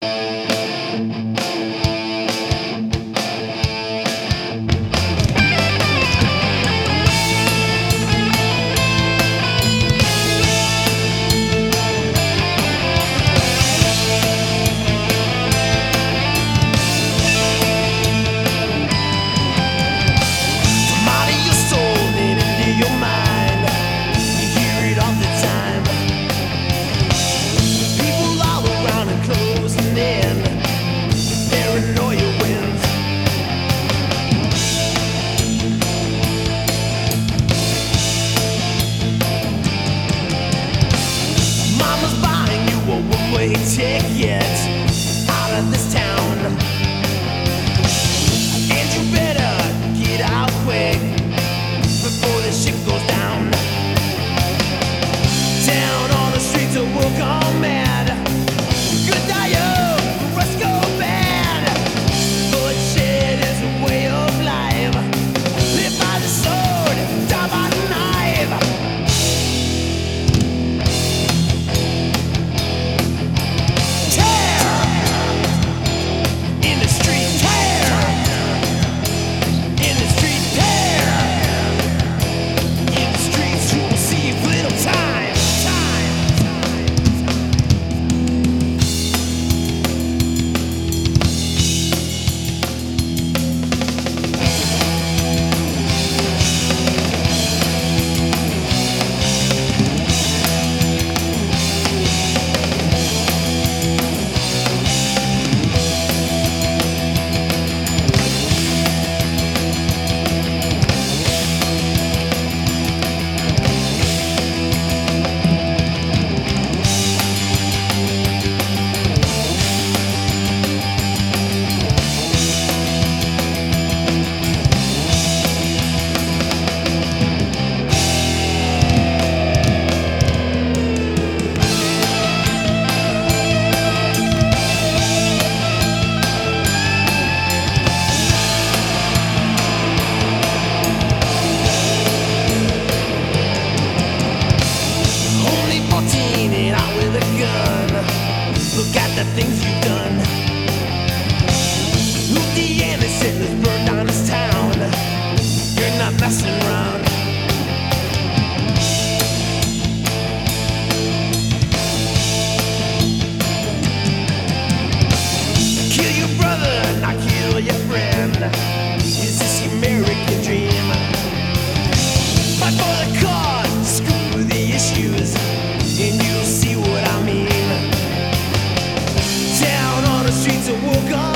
Ticket out of this town, and you better get out quick before the shit goes down. Down on the streets of will gone mad. Good die young, rest go bad. Bloodshed is a way of life. Live by the sword, die by the knife. Look at the things you've done. Louisiana settlers burned down this town. You're not messing around. Kill your brother, not kill your friend. Is this the American dream? Fight for the cause, screw the issues, and you'll see what I mean. Down on the streets of Wogan.